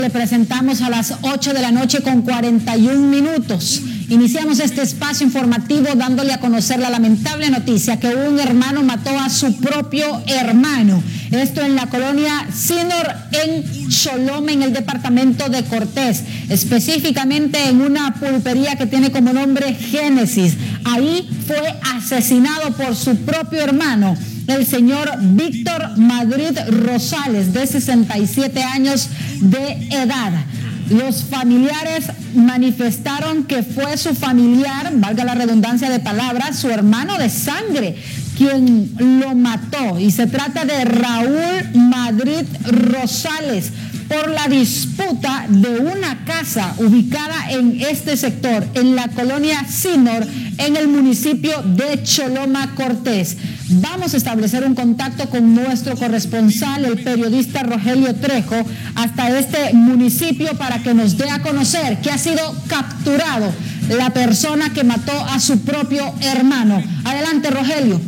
Le presentamos a las 8 de la noche con 41 minutos. Iniciamos este espacio informativo dándole a conocer la lamentable noticia que un hermano mató a su propio hermano. Esto en la colonia Sinor en Choloma, en el departamento de Cortés, específicamente en una pulpería que tiene como nombre Génesis. Ahí fue asesinado por su propio hermano, el señor Víctor Madrid Rosales, de 67 años de edad. Los familiares manifestaron que fue su familiar, valga la redundancia de palabras, su hermano de sangre, quien lo mató. Y se trata de Raúl Madrid Rosales, por la disputa de una casa ubicada en este sector, en la colonia Sinor, en el municipio de Choloma, Cortés. Vamos a establecer un contacto con nuestro corresponsal, el periodista Rogelio Trejo, hasta este municipio para que nos dé a conocer que ha sido capturado la persona que mató a su propio hermano. Adelante, Rogelio.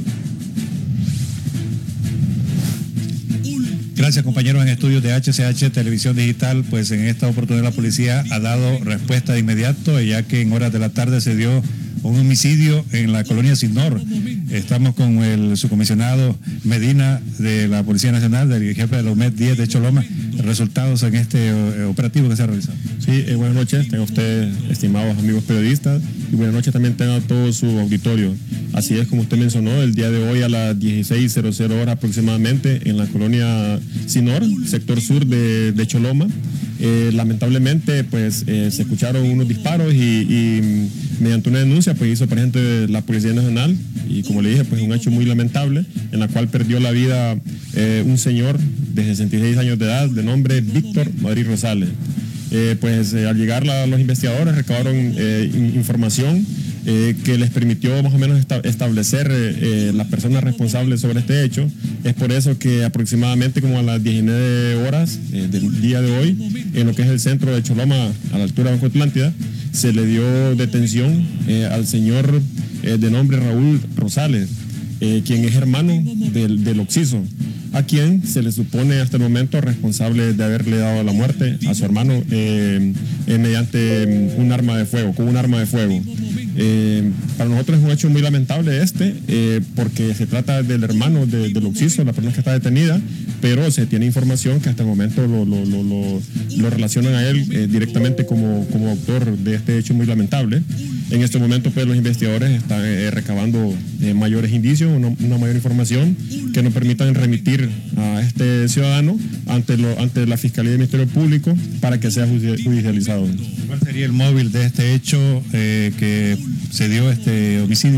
Gracias, compañeros en estudios de HCH Televisión Digital. Pues en esta oportunidad la policía ha dado respuesta de inmediato, ya que en horas de la tarde se dio un homicidio en la colonia Sinor. Estamos con el subcomisionado Medina de la Policía Nacional, del jefe de la UMED 10 de Choloma. Resultados en este operativo que se ha realizado. Sí, buenas noches, tengan ustedes, estimados amigos periodistas, y buenas noches también tengan todo su auditorio. Así es, como usted mencionó, el día de hoy a las 16:00 horas aproximadamente en la colonia Sinor, sector sur de Choloma. Lamentablemente, pues se escucharon unos disparos y mediante una denuncia pues hizo presente la Policía Nacional, y como le dije, pues un hecho muy lamentable en la cual perdió la vida un señor de 66 años de edad de nombre Víctor Madrid Rosales. Al llegar los investigadores recabaron información que les permitió más o menos establecer la persona responsable sobre este hecho. Es por eso que aproximadamente como a las 19 horas del día de hoy, en lo que es el centro de Choloma, a la altura de Bajo Atlántida, se le dio detención al señor de nombre Raúl Rosales, quien es hermano del occiso, a quien se le supone hasta el momento responsable de haberle dado la muerte a su hermano mediante un arma de fuego, con un arma de fuego. Para nosotros es un hecho muy lamentable porque se trata del hermano del occiso, la persona que está detenida, pero se tiene información que hasta el momento lo relacionan a él directamente como autor de este hecho muy lamentable. En este momento pues los investigadores están recabando mayores indicios, una mayor información que nos permitan remitir a este ciudadano ante la Fiscalía y el Ministerio Público para que sea judicializado. ¿Cuál sería el móvil de este hecho que se dio este homicidio?